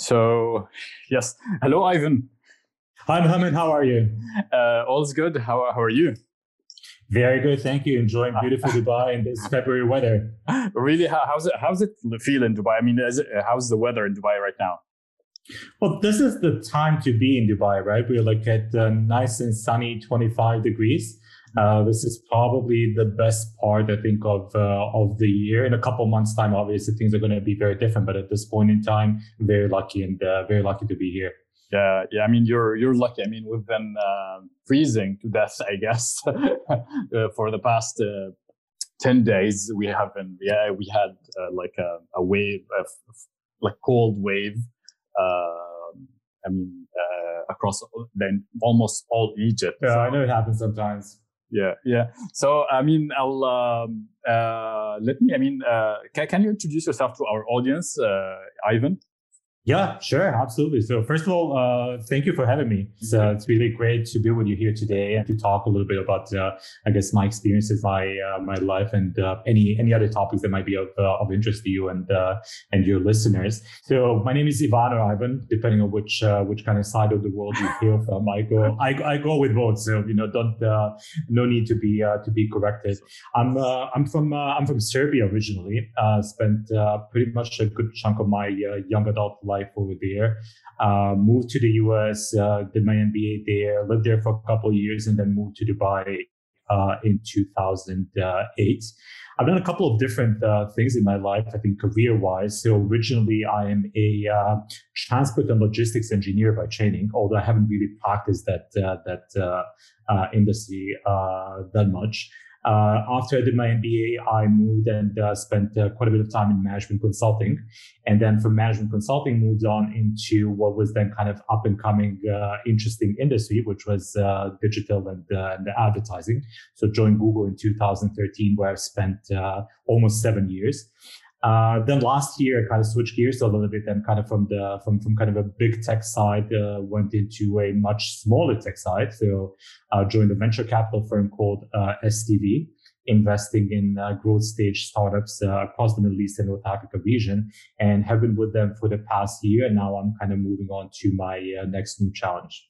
So, yes. Hello, Ivan. Hi, Mohammed. How are you? All's good. How are you? Very good. Thank you. Enjoying beautiful Dubai in this February weather. Really? How's it feel in Dubai? I mean, how's the weather in Dubai right now? Well, this is the time to be in Dubai, right? We're like at nice and sunny 25 degrees. This is probably the best part, I think, of the year. In a couple months' time, obviously, things are going to be very different. But at this point in time, very lucky and very lucky to be here. Yeah. I mean, you're lucky. I mean, we've been freezing to death, I guess, for the past 10 days. We had like a wave of like cold wave. I mean, across then almost all Egypt. Yeah, I know it happens sometimes. Yeah. So, I mean, can you introduce yourself to our audience, Ivan? Yeah, sure, absolutely. So first of all, thank you for having me. It's really great to be with you here today and to talk a little bit about, I guess, my experiences, my life, and any other topics that might be of interest to you and your listeners. So my name is Ivan or Ivan, depending on which kind of side of the world you hail from. I go with both, so don't no need to be corrected. I'm from Serbia originally. Spent pretty much a good chunk of my young adult life over there. Moved to the US, did my MBA there, lived there for a couple of years, and then moved to Dubai in 2008. I've done a couple of different things in my life, I think career-wise. So originally I am a transport and logistics engineer by training, although I haven't really practiced that industry that much. After I did my MBA, I moved and spent quite a bit of time in management consulting. And then from management consulting, moved on into what was then kind of up and coming, interesting industry, which was digital and advertising. So joined Google in 2013, where I've spent almost 7 years. Then last year, I kind of switched gears a little bit and kind of from kind of a big tech side, went into a much smaller tech side. So, joined a venture capital firm called, STV, investing in growth stage startups across the Middle East and North Africa region, and have been with them for the past year. And now I'm kind of moving on to my next new challenge.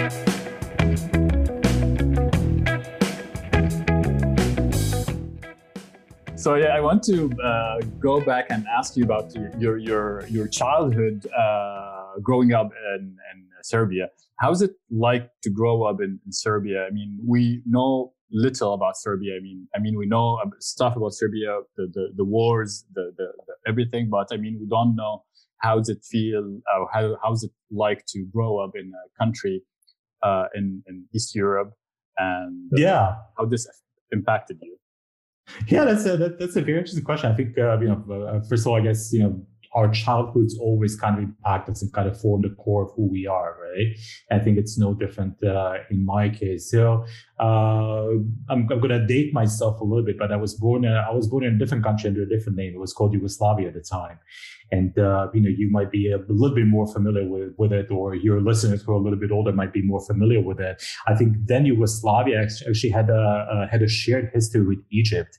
So yeah, I want to go back and ask you about your childhood growing up in Serbia. How's it like to grow up in Serbia? I mean, we know little about Serbia. I mean, we know stuff about Serbia, the wars, the everything, but I mean, we don't know how does it feel, or how's it like to grow up in a country in East Europe, and how this impacted you. Yeah, that's a very interesting question. I think first of all, I guess our childhoods always kind of impact us and kind of form the core of who we are, right? I think it's no different in my case. So I'm going to date myself a little bit, but I was born in a different country under a different name. It was called Yugoslavia at the time, and you might be a little bit more familiar with it, or your listeners who are a little bit older might be more familiar with it. I think then Yugoslavia actually had a shared history with Egypt.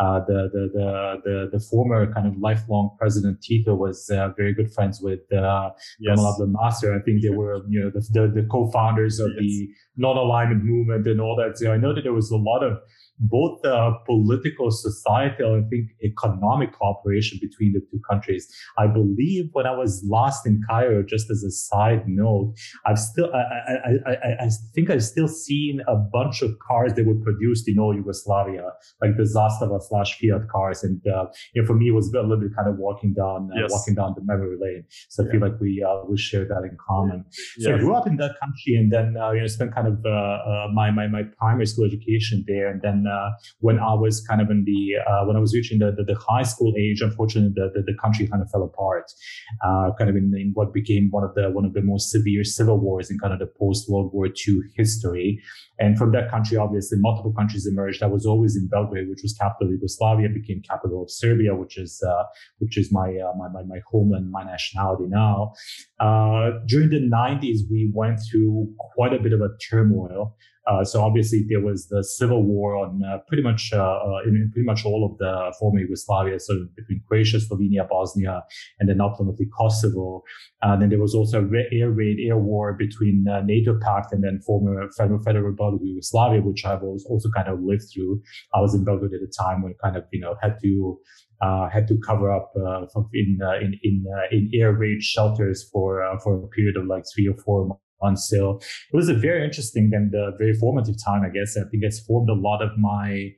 The former kind of lifelong president Tito was very good friends with Gamal Abdel Nasser. I think they were the co-founders of the non-alignment movement and all that. So I know that there was a lot of both political, societal, and I think economic cooperation between the two countries. I believe when I was last in Cairo, just as a side note, I think I've still seen a bunch of cars that were produced in all Yugoslavia, like the Zastava / Fiat cars. And for me, it was a little bit kind of walking down the memory lane. So I feel like we share that in common. So I grew up in that country, and then spent kind of my primary school education there, and then when I was kind of when I was reaching the high school age, unfortunately, the country kind of fell apart, kind of in what became one of the most severe civil wars in kind of the post World War II history. And from that country, obviously, multiple countries emerged. I was always in Belgrade, which was capital of Yugoslavia, became capital of Serbia, which is my homeland, my nationality now. During the 90s, we went through quite a bit of a turmoil. So obviously there was the civil war on pretty much all of the former Yugoslavia, so between Croatia, Slovenia, Bosnia, and then ultimately Kosovo. Then there was also air war between NATO pact and then former Federal Republic of Yugoslavia, which I've also kind of lived through. I was in Belgrade at the time when kind of, had to cover up in air raid shelters for a period of like 3 or 4 months. So it was a very interesting and very formative time, I guess. I think it's formed a lot of my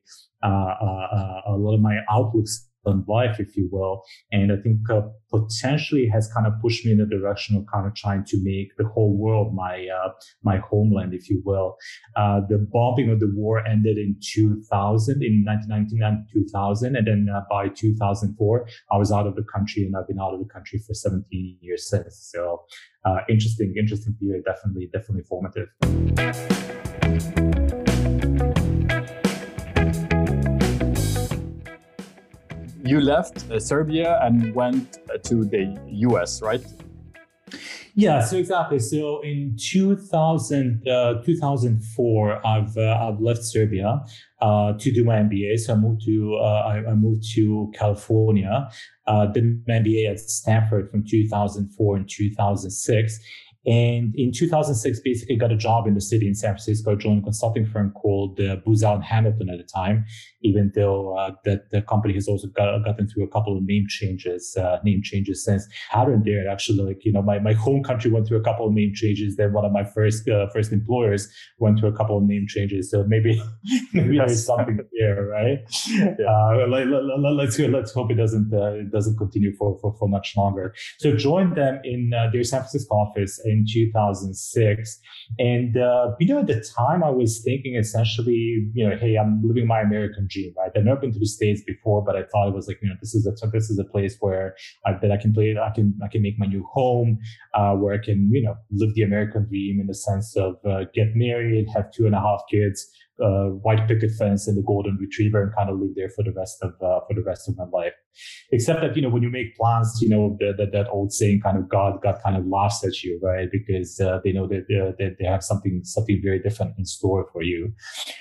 outlooks on life, if you will. And I think potentially has kind of pushed me in the direction of kind of trying to make the whole world my homeland, if you will. The bombing of the war ended in 2000, in 1999, 2000. And then by 2004, I was out of the country, and I've been out of the country for 17 years since. So interesting period, definitely formative. You left Serbia and went to the US, right? Yeah, so exactly. So in 2004, I've left Serbia to do my MBA. So I moved to California. Did my MBA at Stanford from 2004 and 2006. And in 2006, basically got a job in the city in San Francisco, joined a consulting firm called Booz Allen Hamilton at the time, even though that the company has also gotten through a couple of name changes since. Pattern there, actually, my home country went through a couple of name changes. Then one of my first employers went through a couple of name changes. So maybe there's something there, right? Yeah. Let's hope it doesn't continue for much longer. So joined them in their San Francisco office in 2006. And, at the time I was thinking essentially, hey, I'm living my American dream, right? I've never been to the States before, but I thought it was like, this is a place where I can make my new home, where I can, live the American dream in the sense of, get married, have 2.5 kids, white picket fence and the golden retriever, and kind of live there for the rest of my life. Except that, when you make plans, that old saying, kind of God kind of laughs at you, right? Because they know that they have something very different in store for you.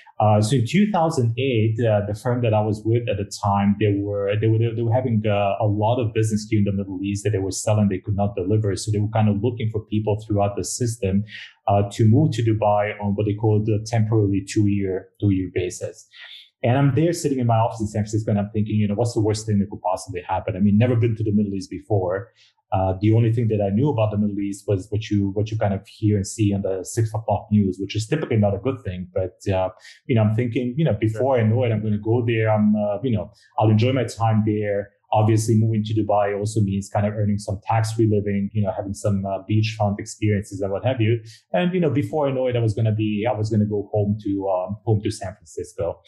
So in 2008, the firm that I was with at the time, they were having a lot of business here in the Middle East that they were selling, they could not deliver. So they were kind of looking for people throughout the system to move to Dubai on what they call the temporarily two-year basis. And I'm there sitting in my office in San Francisco, and I'm thinking, what's the worst thing that could possibly happen? I mean, never been to the Middle East before. The only thing that I knew about the Middle East was what you kind of hear and see on the 6 o'clock news, which is typically not a good thing. But, I'm thinking, before I know it, I'm going to go there. I'll enjoy my time there. Obviously, moving to Dubai also means kind of earning some tax-free living, having some beachfront experiences and what have you. And, before I know it, I was going to go home to San Francisco.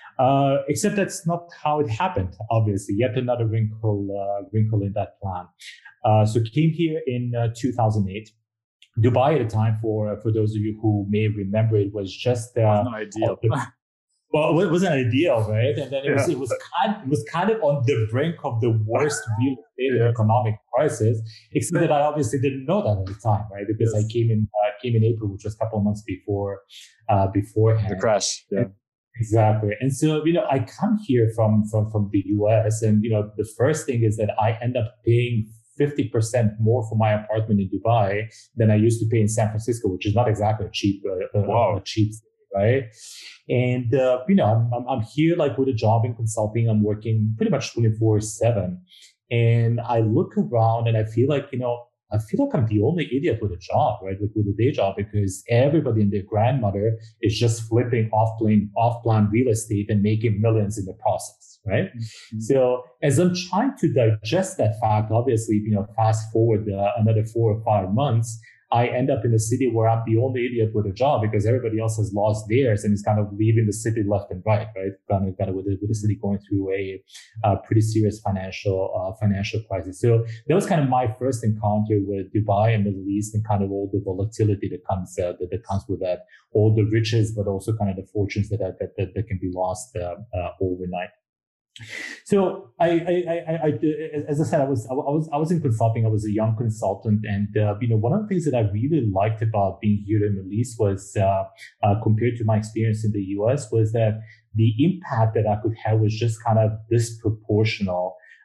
Except that's not how it happened, obviously. Yet another wrinkle in that plan. So came here in 2008. Dubai at the time, for those of you who may remember, it was just not ideal. Well, it wasn't ideal, right? And then it was kind of on the brink of the worst real estate and economic crisis. Except that I obviously didn't know that at the time, right? Because I came in April, which was a couple of months beforehand. The crash. Yeah. Exactly. And so, I come here from the US, and, the first thing is that I end up paying 50% more for my apartment in Dubai than I used to pay in San Francisco, which is not exactly a cheap city, right? And, I'm here like with a job in consulting. I'm working pretty much 24/7. And I look around and I feel like, I'm the only idiot with a job, right? With a day job, because everybody and their grandmother is just flipping off-plan real estate and making millions in the process, right? Mm-hmm. So as I'm trying to digest that fact, obviously, fast forward another 4 or 5 months, I end up in a city where I'm the only idiot with a job because everybody else has lost theirs and is kind of leaving the city left and right, right? Kind of with the city going through a pretty serious financial crisis. So that was kind of my first encounter with Dubai and Middle East, and kind of all the volatility that comes with that, all the riches, but also kind of the fortunes that can be lost overnight. So I as I said, I was in consulting. I was a young consultant, and one of the things that I really liked about being here in the Middle East was compared to my experience in the US, was that the impact that I could have was just kind of disproportional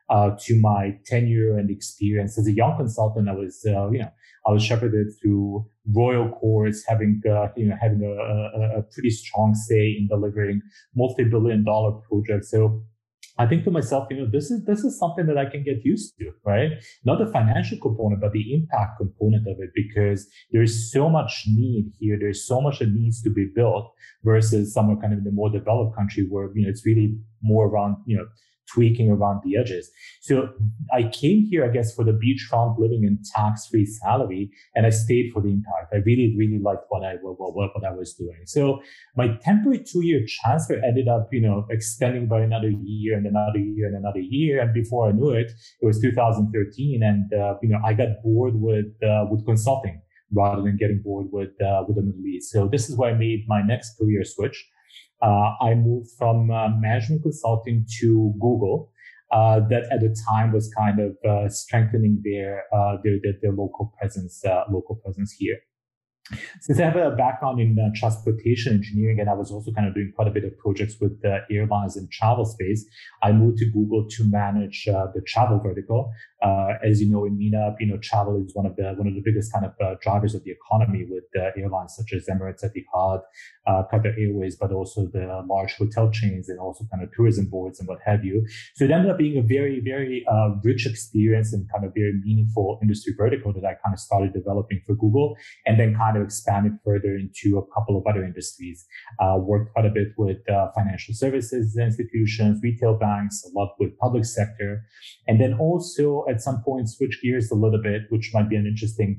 to my tenure and experience as a young consultant. I was shepherded through royal courts, having a pretty strong say in delivering multi-billion-dollar projects. So I think to myself, this is something that I can get used to, right? Not the financial component, but the impact component of it, because there's so much need here. There's so much that needs to be built versus somewhere kind of in the more developed country where, it's really more around, tweaking around the edges. So I came here, I guess, for the beachfront living and tax-free salary, and I stayed for the impact. I really, really liked what I was doing. So my temporary 2-year transfer ended up, extending by another year and another year and another year. And before I knew it, it was 2013, and I got bored with consulting rather than getting bored with the Middle East. So this is why I made my next career switch. I moved from management consulting to Google, that at the time was kind of strengthening their local presence here. Since I have a background in transportation engineering, and I was also kind of doing quite a bit of projects with airlines and travel space, I moved to Google to manage the travel vertical. As you know, in MENA, travel is one of the biggest kind of drivers of the economy, with airlines such as Emirates, Etihad, Qatar Airways, but also the large hotel chains and also kind of tourism boards and what have you. So it ended up being a very, very rich experience and kind of very meaningful industry vertical that I kind of started developing for Google, and then kind of expanded further into a couple of other industries. Worked quite a bit with financial services institutions, retail banks, a lot with public sector, and then also at some point switch gears a little bit, which might be an interesting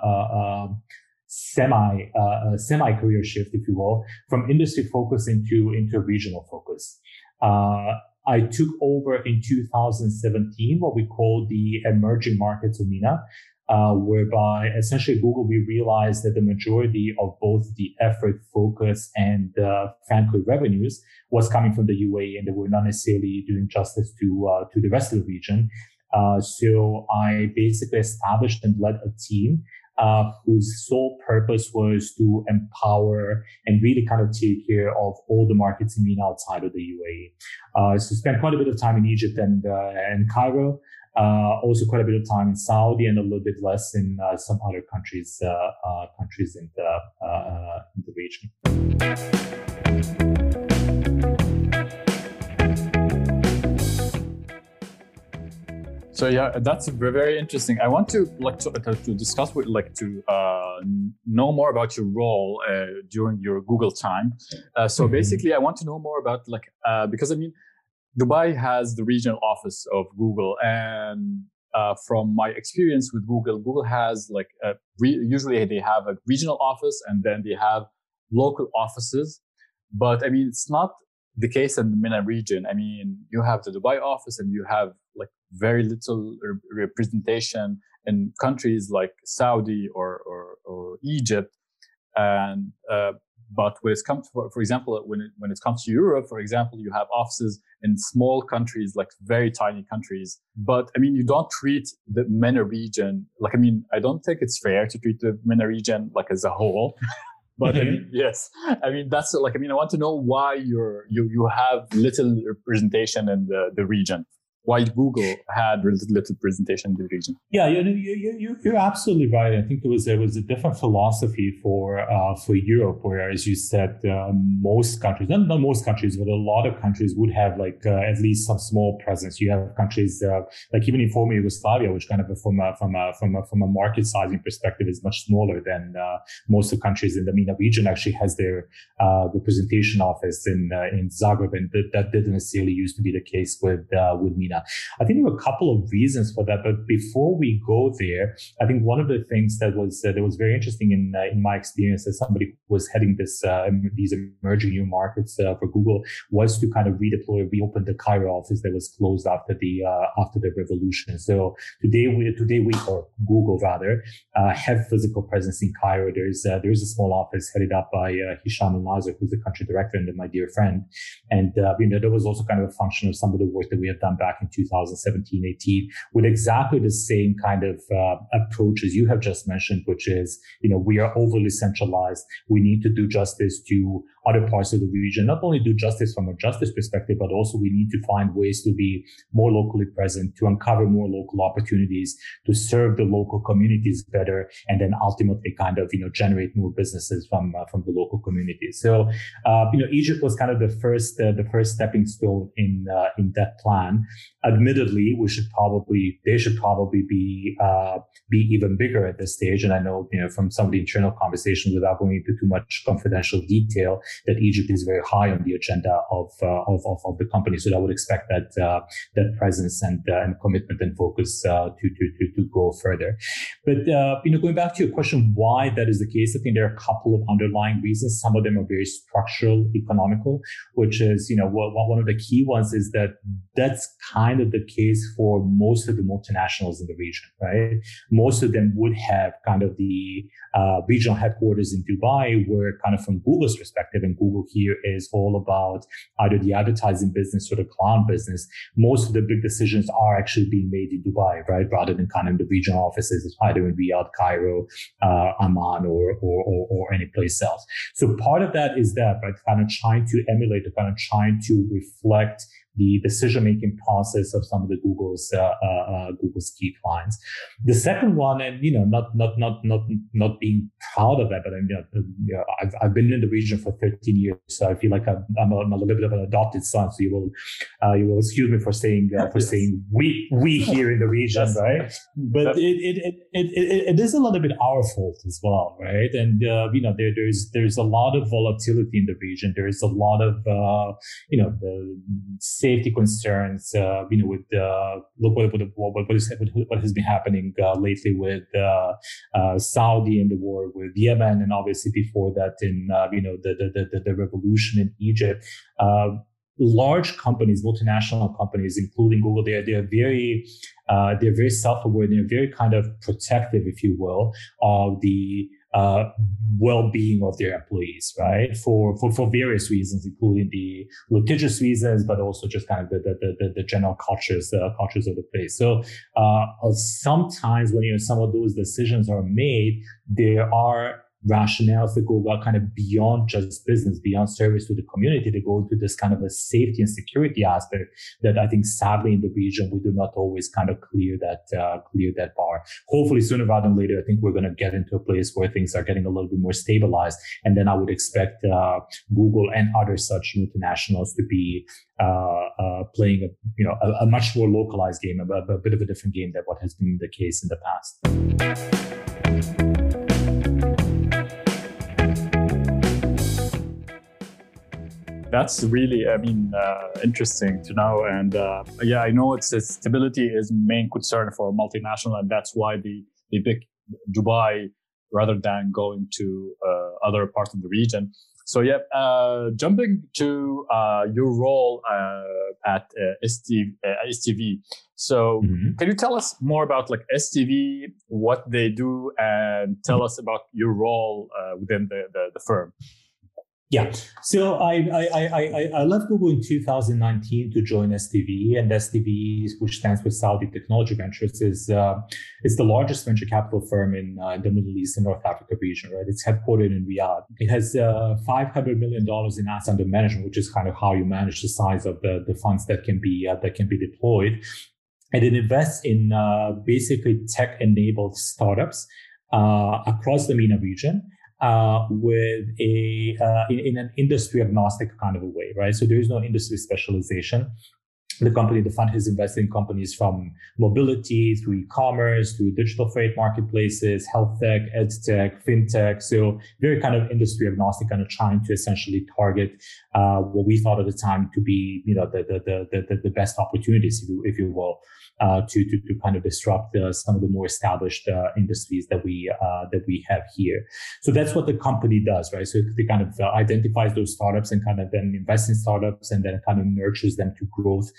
semi career shift, if you will, from industry focus into regional focus. I took over in 2017 what we call the emerging markets of MENA, whereby essentially Google, we realized that the majority of both the effort, focus, and frankly revenues was coming from the UAE, and they were not necessarily doing justice to the rest of the region. So I basically established and led a team whose sole purpose was to empower and really kind of take care of all the markets in MENA outside of the UAE. So spent quite a bit of time in Egypt and Cairo. Also quite a bit of time in Saudi, and a little bit less in some other countries in the region. So yeah, that's very interesting. I want to to discuss know more about your role during your Google time. So basically, I want to know more about because Dubai has the regional office of Google, and from my experience with Google, Google has usually they have a regional office and then they have local offices. But it's not the case in the MENA region. You have the Dubai office and you have very little representation in countries like Saudi or Egypt. And but when it comes to, for example, when it comes to Europe, for example, you have offices in small countries, very tiny countries. But you don't treat the MENA region I don't think it's fair to treat the MENA region as a whole. But yes, that's I want to know why you have little representation in the region. Why Google had little presentation in the region. Yeah, you're absolutely right. I think there was a different philosophy for Europe, where, as you said, most countries, not most countries, but a lot of countries would have at least some small presence. You have countries even in former Yugoslavia, which kind of from a market sizing perspective is much smaller than most of the countries in the MENA region. Actually, has their representation office in Zagreb, and that didn't necessarily used to be the case with MENA. I think there were a couple of reasons for that, but before we go there, I think one of the things that was very interesting in my experience as somebody who was heading these emerging new markets for Google was to kind of reopen the Cairo office that was closed after the revolution. So today we or Google rather have physical presence in Cairo. There's a small office headed up by Hisham Al-Nazir, who's the country director and my dear friend, and there was also kind of a function of some of the work that we have done back back in 2017, 18, with exactly the same kind of approach as you have just mentioned, which is, we are overly centralized. We need to do justice to other parts of the region, not only do justice from a justice perspective, but also we need to find ways to be more locally present, to uncover more local opportunities, to serve the local communities better, and then ultimately kind of, generate more businesses from the local communities. So, Egypt was kind of the first stepping stone in that plan. Admittedly, they should probably be even bigger at this stage. And I know, from some of the internal conversations, without going into too much confidential detail, that Egypt is very high on the agenda of the company. So I would expect that presence and commitment and focus to go further. But going back to your question, why that is the case, I think there are a couple of underlying reasons. Some of them are very structural, economical, which is one of the key ones is that that's kind of the case for most of the multinationals in the region, right? Most of them would have kind of the regional headquarters in Dubai, where kind of from Google's perspective, and Google here is all about either the advertising business or the cloud business. Most of the big decisions are actually being made in Dubai, right? Rather than kind of the regional offices, either in Riyadh, Cairo, Amman, or any place else. So part of that is that, right? Kind of trying to emulate, or kind of trying to reflect the decision-making process of some of the Google's key clients. The second one, and not being proud of that, but I've been in the region for 13 years, so I feel like I'm a little bit of an adopted son. So you will excuse me for saying saying we here in the region, yes. Right? But it is a little bit our fault as well, right? And there's a lot of volatility in the region. There is a lot of the safety concerns, with look what has been happening lately with Saudi and the war with Yemen, and obviously before that in the revolution in Egypt. Large companies, multinational companies, including Google, they're very self-aware. They're very kind of protective, if you will, of the well-being of their employees, right? For various reasons, including the litigious reasons, but also just kind of the general cultures of the place. So sometimes when some of those decisions are made, there are rationales that go kind of beyond just business, beyond service to the community. They go into this kind of a safety and security aspect that I think sadly in the region we do not always kind of clear that bar. Hopefully sooner rather than later, I think we're going to get into a place where things are getting a little bit more stabilized, and then I would expect Google and other such multinationals to be playing a much more localized game, a bit of a different game than what has been the case in the past. That's really, interesting to know. And I know stability is main concern for a multinational, and that's why they pick Dubai rather than going to other parts of the region. So jumping to your role at STV. So Can you tell us more about like STV, what they do, and tell us about your role within the firm? Yeah. So I left Google in 2019 to join STV, and STV, which stands for Saudi Technology Ventures, is the largest venture capital firm in the Middle East and North Africa region. Right, it's headquartered in Riyadh. It has $500 million in assets under management, which is kind of how you manage the size of the funds that can be deployed, and it invests in basically tech-enabled startups across the MENA region. With in an industry agnostic kind of a way, right? So there is no industry specialization. The fund has invested in companies from mobility through e-commerce, through digital freight marketplaces, health tech, ed tech, fintech. So very kind of industry agnostic, kind of trying to essentially target what we thought at the time to be, the best opportunities, if you will, to kind of disrupt some of the more established industries that we have here. So that's what the company does, right? So it kind of identifies those startups and kind of then invests in startups and then kind of nurtures them to growth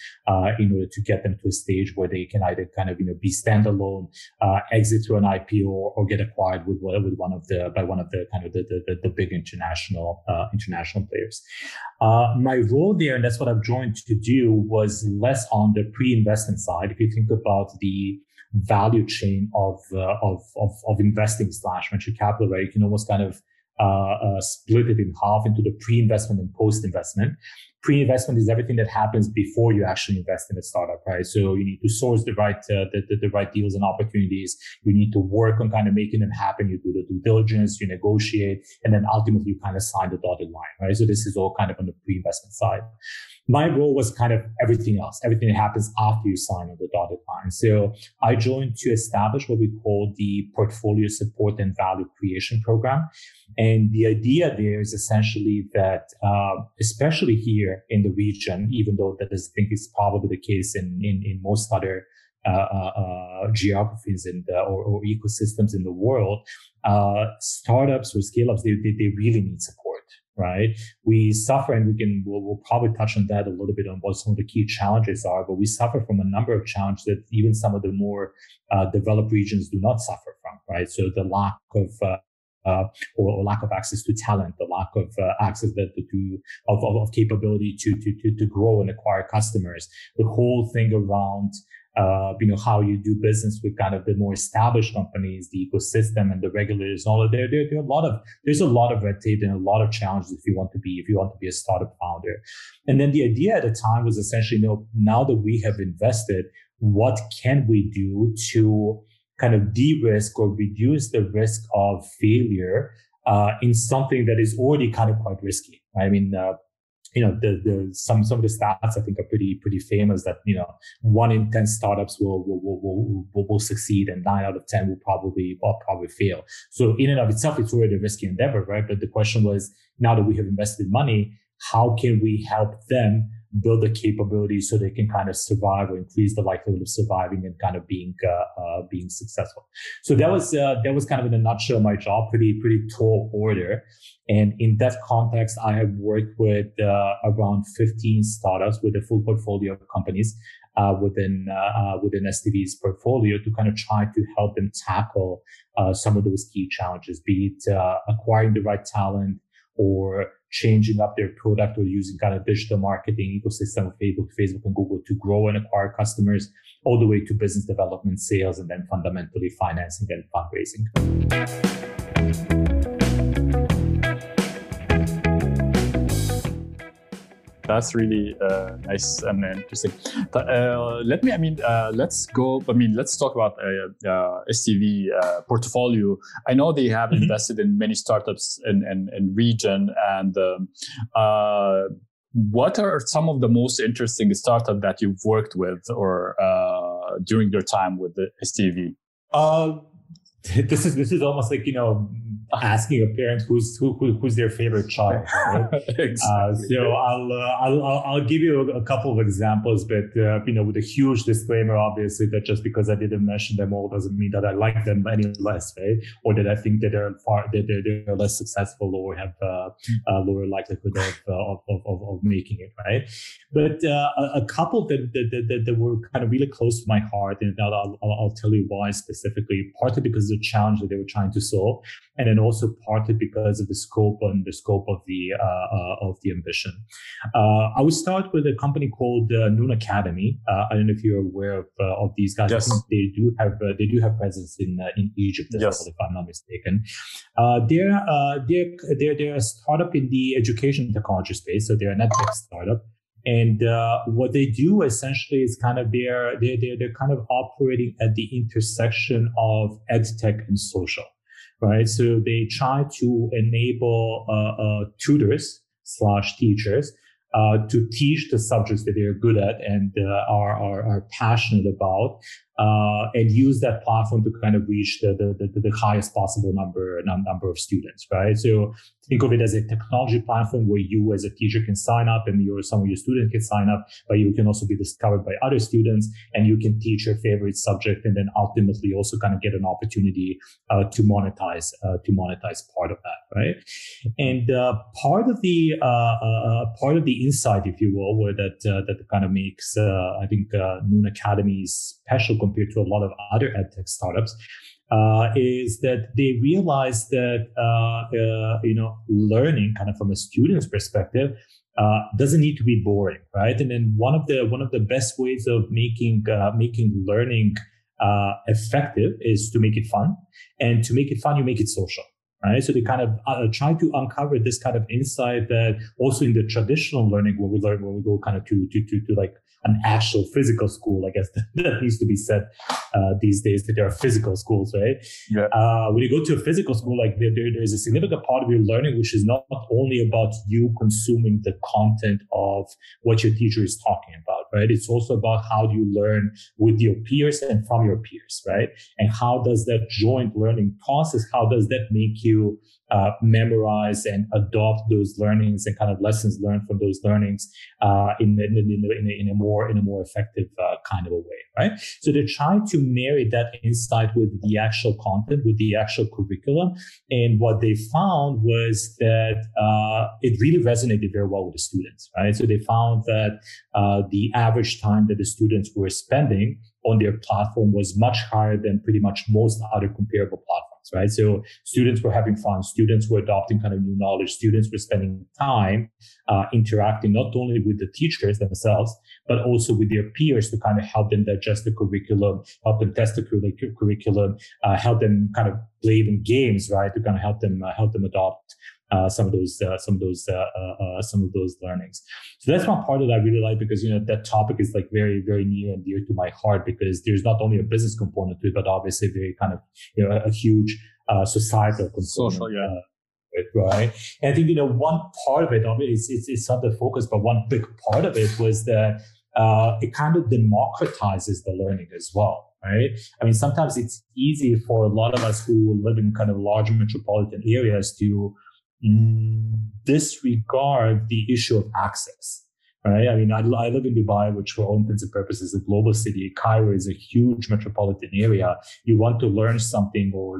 in order to get them to a stage where they can either kind of, be standalone, exit through an IPO or get acquired with one of the kind of the big international players. My role there, and that's what I've joined to do, was less on the pre-investment side. If you think about the value chain of investing / venture capital, right, you can almost kind of split it in half into the pre-investment and post-investment. Pre-investment is everything that happens before you actually invest in a startup, right? So you need to source the right deals and opportunities. You need to work on kind of making them happen. You do the due diligence, you negotiate, and then ultimately you kind of sign the dotted line, right? So this is all kind of on the pre-investment side. My role was kind of everything else, everything that happens after you sign on the dotted line. So I joined to establish what we call the Portfolio Support and Value Creation Program. And the idea there is essentially that, especially here in the region, even though that I think is probably the case in most other geographies or ecosystems in the world, startups or scale-ups, they really need support. Right. We suffer, and we'll probably touch on that a little bit on what some of the key challenges are, but we suffer from a number of challenges that even some of the more developed regions do not suffer from, right? So the lack of or lack of access to talent, the lack of access of capability to grow and acquire customers, the whole thing around how you do business with kind of the more established companies, the ecosystem and the regulators, all of there's a lot of red tape and a lot of challenges if you want to be a startup founder. And then the idea at the time was essentially, now that we have invested, what can we do to kind of de-risk or reduce the risk of failure in something that is already kind of quite risky. I mean, some of the stats I think are pretty famous that 1 in 10 startups will succeed and 9 out of 10 will probably fail. So in and of itself, it's already a risky endeavor, right? But the question was, now that we have invested money, how can we help them build the capability so they can kind of survive or increase the likelihood of surviving and kind of being successful. So that was kind of in a nutshell my job, pretty tall order. And in that context, I have worked with around 15 startups with a full portfolio of companies within STV's portfolio to kind of try to help them tackle some of those key challenges, be it acquiring the right talent or changing up their product or using kind of digital marketing ecosystem of Facebook and Google to grow and acquire customers, all the way to business development, sales, and then fundamentally financing and fundraising. That's really nice and interesting. Let's talk about STV portfolio. I know they have invested in many startups in region, and what are some of the most interesting startups that you've worked with or during your time with the STV? This is almost like asking a parent who's their favorite child, right? Exactly. So I'll give you a couple of examples, but with a huge disclaimer, obviously, that just because I didn't mention them all doesn't mean that I like them any less, right? Or that I think that they're less successful or have a lower likelihood of making it, right? But a couple that were kind of really close to my heart, and I'll tell you why specifically. Partly because of the challenge that they were trying to solve, and then also partly because of the scope of the ambition. I would start with a company called Noon Academy. I don't know if you're aware of these guys. Yes. I think they do have presence in Egypt as well, if I'm not mistaken. They're a startup in the education technology space, so they're an edtech startup. And what they do essentially is kind of they're kind of operating at the intersection of edtech and social, right? So they try to enable tutors / teachers to teach the subjects that they're good at and are passionate about and use that platform to kind of reach the highest possible number of students, right? So think of it as a technology platform where you as a teacher can sign up and some of your students can sign up, but you can also be discovered by other students and you can teach your favorite subject and then ultimately also kind of get an opportunity to monetize part of that, right? And part of the insight, if you will, where that kind of makes I think Noon Academy special compared to a lot of other edtech startups, is that they realize that learning kind of from a student's perspective doesn't need to be boring, right? And then one of the best ways of making learning effective is to make it fun, and to make it fun, you make it social. Right. So they kind of try to uncover this kind of insight that also in the traditional learning, when we go kind of to like an actual physical school, I guess that needs to be said these days, that there are physical schools, right? Yeah. When you go to a physical school, like there's a significant part of your learning which is not only about you consuming the content of what your teacher is talking about, right? It's also about how do you learn with your peers and from your peers, right? And how does that joint learning process, how does that make you memorize and adopt those learnings and kind of lessons learned from those learnings in a more effective kind of a way, right? So they're trying to marry that insight with the actual content, with the actual curriculum. And what they found was that it really resonated very well with the students, right? So they found that the average time that the students were spending on their platform was much higher than pretty much most other comparable platforms, right? So students were having fun, students were adopting kind of new knowledge, students were spending time interacting not only with the teachers themselves, but also with their peers to kind of help them digest the curriculum, help them test the curriculum, help them kind of play even games, right? To kind of help them adopt some of those learnings. So that's one part that I really like, because that topic is like very, very near and dear to my heart, because there's not only a business component to it, but obviously very kind of a huge societal component. Social, yeah. Right. And I think one part of it, it's not the focus, but one big part of it was that it kind of democratizes the learning as well. Right. I mean, sometimes it's easy for a lot of us who live in kind of large metropolitan areas to disregard the issue of access, right? I mean, I live in Dubai, which for all intents and purposes is a global city. Cairo is a huge metropolitan area. You want to learn something, or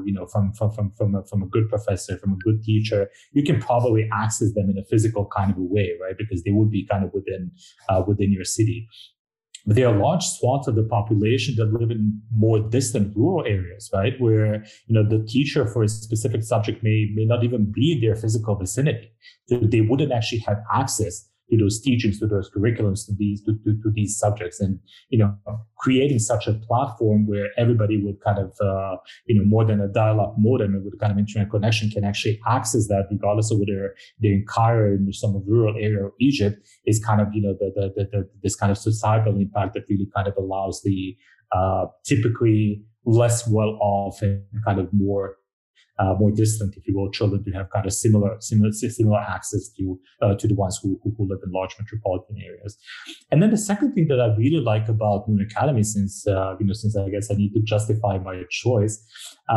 from a good professor, from a good teacher, you can probably access them in a physical kind of a way, right? Because they would be kind of within your city. But there are large swaths of the population that live in more distant rural areas, right? Where, the teacher for a specific subject may not even be in their physical vicinity. So they wouldn't actually have access to those teachings, to those curriculums, to these subjects. And, creating such a platform where everybody would kind of, more than a dial-up modem with a kind of internet connection can actually access that, regardless of whether they're in Cairo, in some rural area of Egypt, is kind of, this kind of societal impact that really kind of allows the typically less well-off and kind of more distant, if you will, children to have kind of similar access to the ones who live in large metropolitan areas. And then the second thing that I really like about Noon Academy, since I guess I need to justify my choice,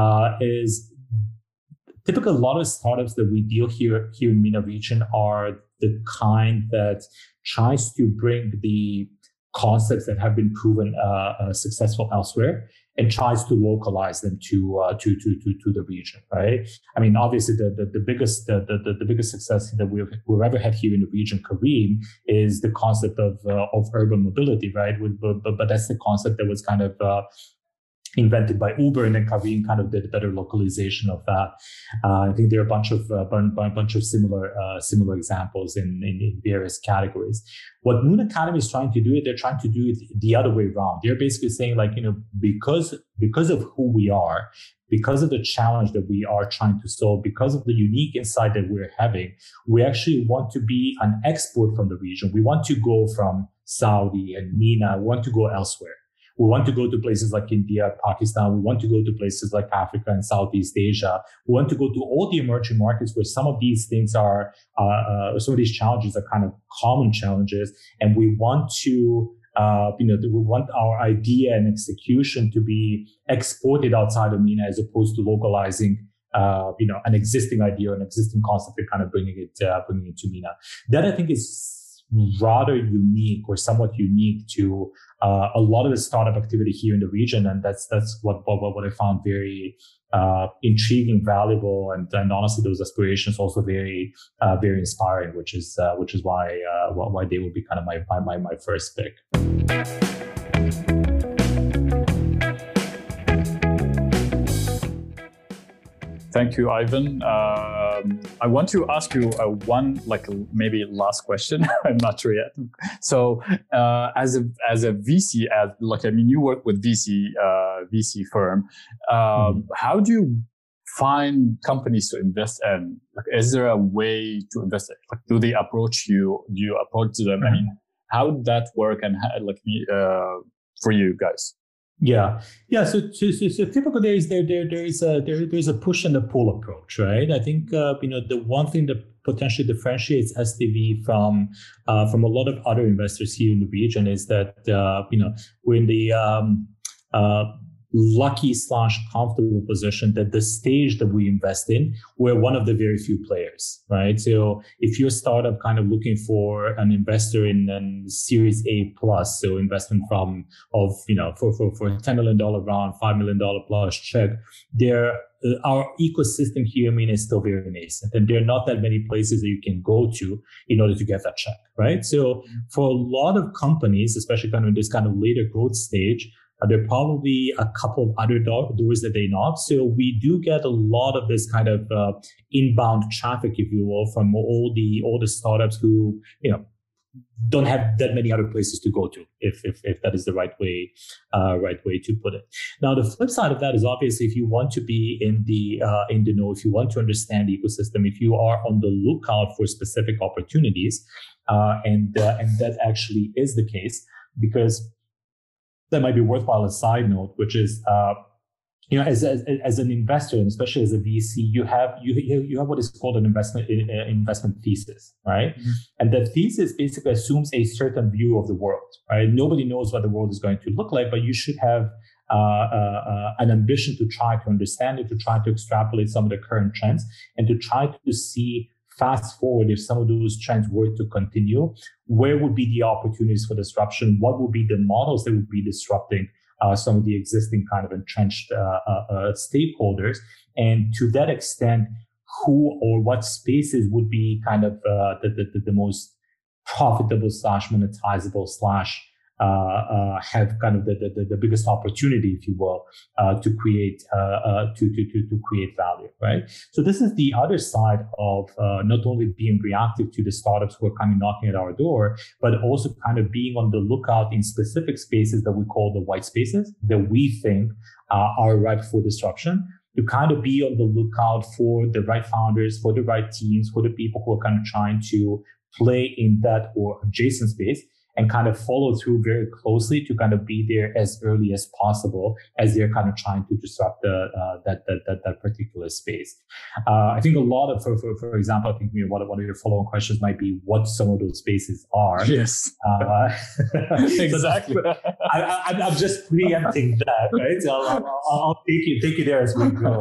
is typically a lot of startups that we deal here in MENA region are the kind that tries to bring the concepts that have been proven successful elsewhere and tries to localize them to the region, right? I mean, obviously the biggest success that we've ever had here in the region, Careem, is the concept of urban mobility, right? But that's the concept that was kind of invented by Uber, and then Careem kind of did a better localization of that. I think there are a bunch of similar examples in various categories. What Noon Academy is trying to do, they're trying to do it the other way around. They're basically saying, like, because of who we are, because of the challenge that we are trying to solve, because of the unique insight that we're having, we actually want to be an export from the region. We want to go from Saudi and MENA. We want to go elsewhere. We want to go to places like India, Pakistan. We want to go to places like Africa and Southeast Asia. We want to go to all the emerging markets where some of these things are, some of these challenges are kind of common challenges. And we want to we want our idea and execution to be exported outside of MENA as opposed to localizing an existing idea or an existing concept and kind of bringing it to MENA. That I think is rather unique or somewhat unique to a lot of the startup activity here in the region, and that's what I found very intriguing, valuable, and honestly, those aspirations also very inspiring, which is why they will be kind of my first pick. Thank you, Ivan. I want to ask you one, maybe last question. I'm not sure yet. So, as a VC, you work with VC firm. How do you find companies to invest in? Is there a way to invest? Do they approach you? Do you approach them? I mean, how did that work? And for you guys? Yeah. So typically there's a push and a pull approach, right? I think the one thing that potentially differentiates STV from a lot of other investors here in the region is that we're in the lucky/comfortable position that the stage that we invest in, we're one of the very few players, right? So if you're a startup kind of looking for an investor in Series A plus, so investment for $10 million round, $5 million plus check, our ecosystem here, is still very nascent, and there are not that many places that you can go to in order to get that check, right? So for a lot of companies, especially kind of in this kind of later growth stage, there are probably a couple of other doors that they knock. So we do get a lot of this kind of inbound traffic, if you will, from all the startups who don't have that many other places to go to, if that is the right way to put it. Now, the flip side of that is obviously if you want to be in the know, if you want to understand the ecosystem, if you are on the lookout for specific opportunities, and that actually is the case, because that might be worthwhile a side note, which is, as an investor, and especially as a VC, you have what is called an investment thesis, right? Mm-hmm. And that thesis basically assumes a certain view of the world, right? Nobody knows what the world is going to look like, but you should have an ambition to try to understand it, to try to extrapolate some of the current trends, and to try to see fast forward, if some of those trends were to continue, where would be the opportunities for disruption? What would be the models that would be disrupting some of the existing kind of entrenched stakeholders? And to that extent, who or what spaces would be kind of the most profitable / monetizable / have kind of the biggest opportunity, if you will, to create value, right? So this is the other side of not only being reactive to the startups who are kind of knocking at our door, but also kind of being on the lookout in specific spaces that we call the white spaces that we think are ripe for disruption. To kind of be on the lookout for the right founders, for the right teams, for the people who are kind of trying to play in that or adjacent space, and kind of follow through very closely to kind of be there as early as possible as they're kind of trying to disrupt that particular space. I think a lot of, for example, I think one of your following questions might be what some of those spaces are. Yes, exactly. I'm just preempting that, right? So I'll take you there as we go.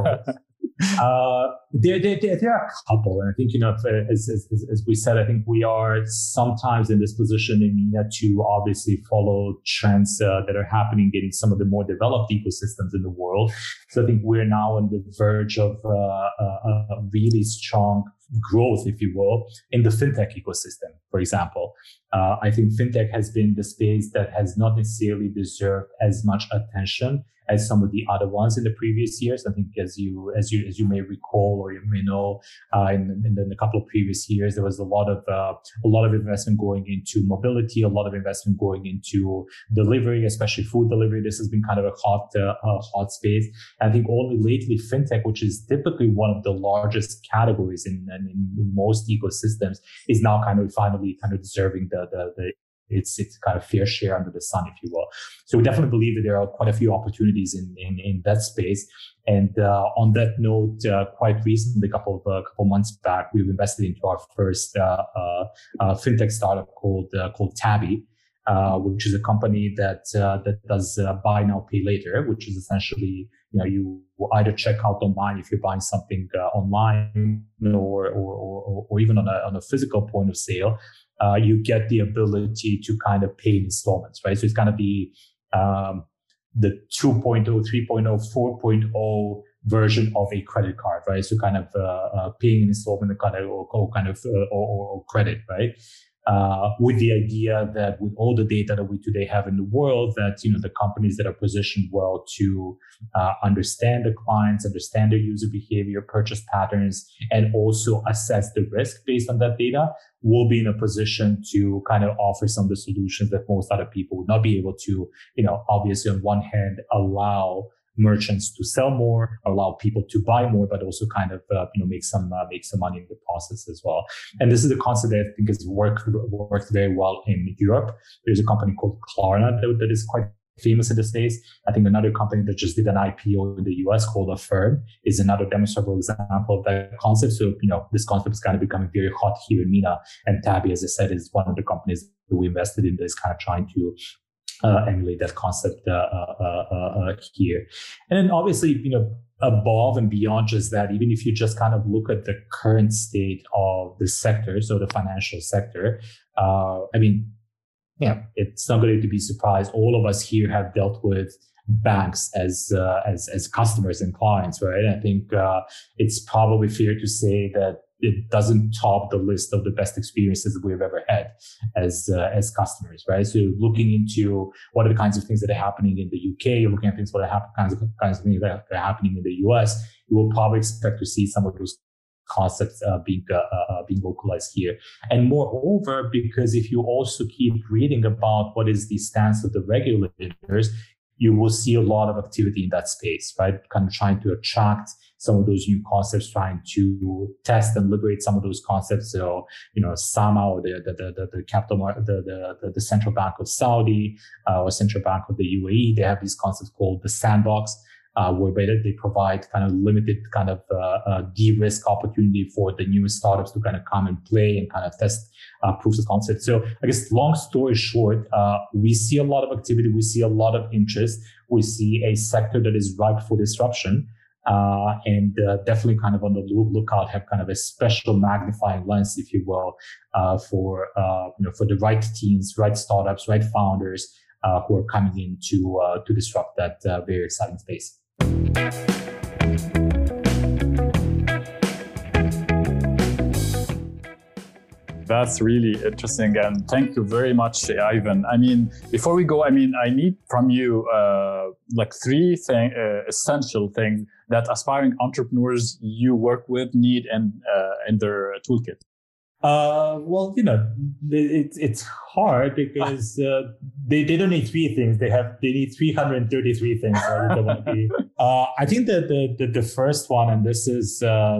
There are a couple, and I think as we said, I think we are sometimes in this position in MENA to obviously follow trends that are happening in some of the more developed ecosystems in the world. So I think we're now on the verge of a really strong growth, if you will, in the fintech ecosystem, for example. I think fintech has been the space that has not necessarily deserved as much attention as some of the other ones in the previous years. I think as you may recall or you may know, in a couple of previous years, there was a lot of investment going into mobility, a lot of investment going into delivery, especially food delivery. This has been kind of a hot space. And I think only lately fintech, which is typically one of the largest categories in most ecosystems, is now kind of finally kind of deserving its kind of fair share under the sun, if you will. So we definitely believe that there are quite a few opportunities in that space. And on that note, quite recently, a couple months back, we've invested into our first fintech startup called Tabby. which is a company that does buy now, pay later, which is essentially, you either check out online if you're buying something online or even on a physical point of sale. You get the ability to kind of pay in installments, right? So it's kind of the 2.0, 3.0, 4.0 version of a credit card, right? So kind of paying an installment or credit, right? With the idea that with all the data that we today have in the world, that the companies that are positioned well to understand the clients, understand their user behavior, purchase patterns, and also assess the risk based on that data, will be in a position to kind of offer some of the solutions that most other people would not be able to. Obviously, on one hand, allow merchants to sell more, allow people to buy more, but also kind of make some money in the process as well. And this is a concept that I think has worked very well in Europe. There's a company called Klarna that is quite famous in the States. I think another company that just did an IPO in the US called Affirm is another demonstrable example of that concept. So this concept is kind of becoming very hot here in MENA, and Tabby, as I said, is one of the companies that we invested in that is kind of trying to emulate that concept here. And then obviously, above and beyond just that, even if you just kind of look at the current state of the sector, so the financial sector, it's not going to be surprised. All of us here have dealt with banks as customers and clients, right? And I think it's probably fair to say that it doesn't top the list of the best experiences that we've ever had as customers, right? So looking into what are the kinds of things that are happening in the UK, looking at things kinds of things that are happening in the US, you will probably expect to see some of those concepts being localized here. And moreover, because if you also keep reading about what is the stance of the regulators, you will see a lot of activity in that space, right? Kind of trying to attract some of those new concepts, trying to test and liberate some of those concepts. So, SAMA, or the capital market, the central bank of Saudi, or central bank of the UAE, they have these concepts called the sandbox, where they provide kind of limited kind of de-risk opportunity for the new startups to kind of come and play and kind of test proofs of concept. So I guess long story short, we see a lot of activity, we see a lot of interest, we see a sector that is ripe for disruption. And definitely kind of on the lookout, have kind of a special magnifying lens, if you will, for the right teams, right startups, right founders who are coming in to disrupt that very exciting space. That's really interesting, and thank you very much, Ivan. I mean, before we go, I need from you like three essential things that aspiring entrepreneurs you work with need in their toolkit. Well, it's hard because they don't need three things. They need 333 things. Right, they want to be. I think that the first one, and this is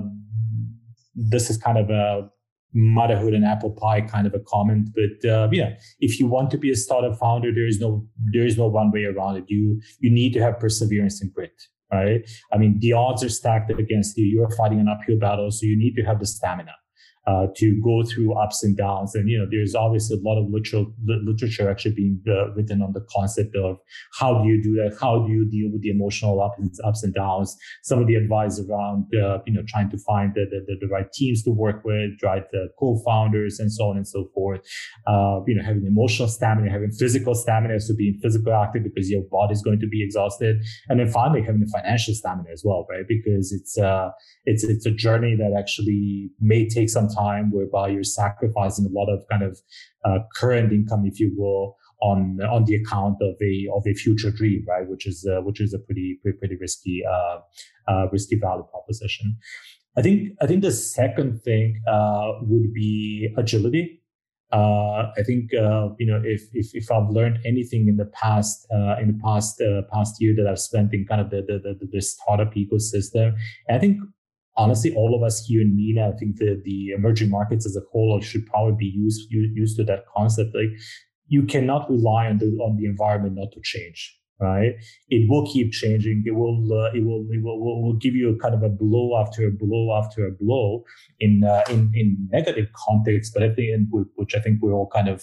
kind of a motherhood and apple pie kind of a comment, but if you want to be a startup founder, there is no one way around it. You need to have perseverance and grit, right? I mean, the odds are stacked against you. You're fighting an uphill battle, so you need to have the stamina to go through ups and downs. And, there's obviously a lot of literature actually being written on the concept of how do you do that? How do you deal with the emotional ups and downs? Some of the advice around, trying to find the right teams to work with, right, co-founders and so on and so forth. Having emotional stamina, having physical stamina, so being physically active because your body is going to be exhausted. And then finally having the financial stamina as well, right? Because it's a journey that actually may take some time, whereby you're sacrificing a lot of kind of current income, if you will, on the account of a future dream, right? Which is a pretty risky value proposition. I think the second thing would be agility. I think if I've learned anything in the past year that I've spent in kind of the startup ecosystem, I think honestly, all of us here in MENA, I think the emerging markets as a whole should probably be used to that concept. Like, you cannot rely on the environment not to change, right? It will keep changing. It will give you a kind of a blow after a blow after a blow in negative context, but at the end, which I think we're all kind of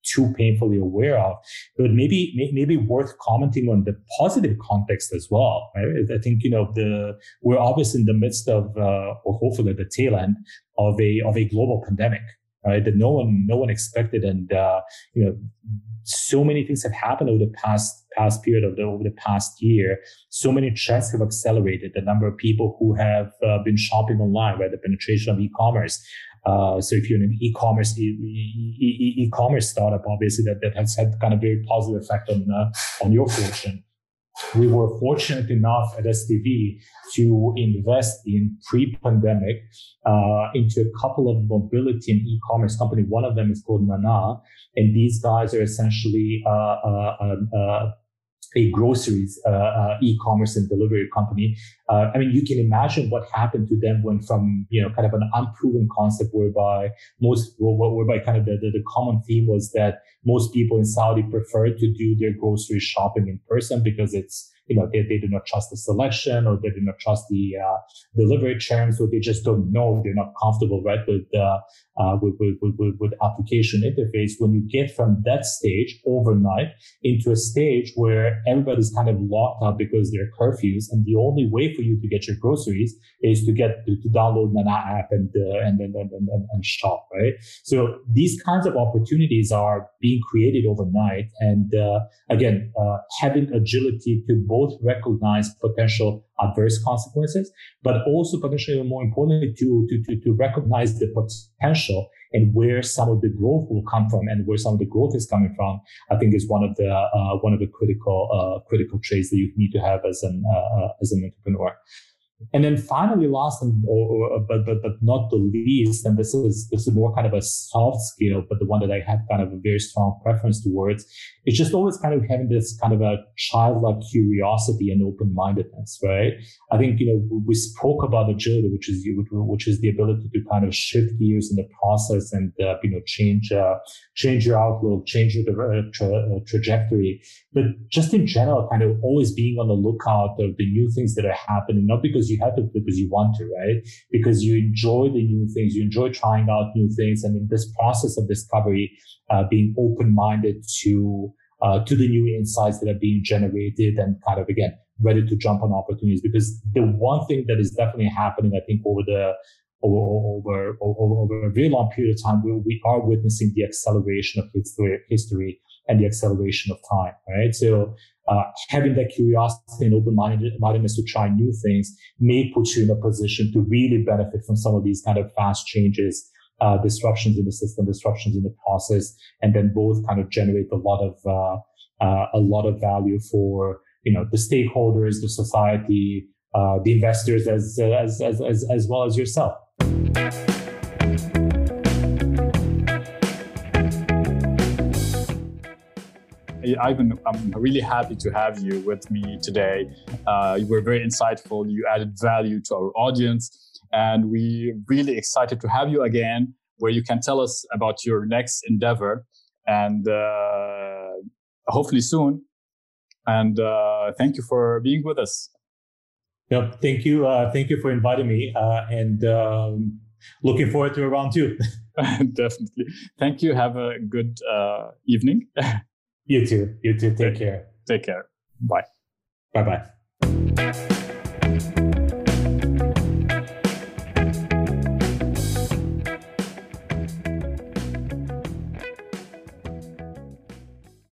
too painfully aware of. But maybe worth commenting on the positive context as well. Right? I think we're obviously in the midst of, or hopefully at the tail end of a global pandemic, right? That no one expected, and so many things have happened over the past period over the past year. So many trends have accelerated. The number of people who have been shopping online, right? The penetration of e-commerce. So if you're an e-commerce startup, obviously that has had kind of very positive effect on your fortune. We were fortunate enough at STV to invest in pre-pandemic into a couple of mobility and e-commerce companies. One of them is called Nana, and these guys are essentially a groceries e-commerce and delivery company. I mean, you can imagine what happened to them when from kind of an unproven concept whereby kind of the common theme was that most people in Saudi prefer to do their grocery shopping in person because it's they do not trust the selection, or they do not trust the delivery terms, or they just don't know, they're not comfortable, right, with application interface. When you get from that stage overnight into a stage where everybody's kind of locked up because there are curfews, and the only way for you to get your groceries is to download Nana app and shop, right? So these kinds of opportunities are being created overnight, and again, having agility to both recognize potential adverse consequences, but also potentially, more importantly, to recognize the potential and where some of the growth will come from, and where some of the growth is coming from. I think is one of the critical traits that you need to have as an entrepreneur. And then finally, last but not the least, and this is more kind of a soft skill, but the one that I have kind of a very strong preference towards, is just always kind of having this kind of a childlike curiosity and open-mindedness, right? I think we spoke about agility, which is the ability to kind of shift gears in the process and change your outlook, change your trajectory. But just in general, kind of always being on the lookout of the new things that are happening, not because you have to, because you want to, right? Because you enjoy the new things, you enjoy trying out new things, and in this process of discovery, being open-minded to the new insights that are being generated, and kind of again ready to jump on opportunities. Because the one thing that is definitely happening, I think, over a very long period of time, we are witnessing the acceleration of history and the acceleration of time, right? So having that curiosity and open-mindedness to try new things may put you in a position to really benefit from some of these kind of fast changes, disruptions in the system, disruptions in the process, and then both kind of generate a lot of value for the stakeholders, the society, the investors, as well as yourself. Ivan, I'm really happy to have you with me today. You were very insightful. You added value to our audience, and we're really excited to have you again, where you can tell us about your next endeavor, and hopefully soon. And thank you for being with us. Yep. Thank you. Thank you for inviting me, and looking forward to a round two. Definitely. Thank you. Have a good evening. You too. Take care. Take care. Bye. Bye-bye.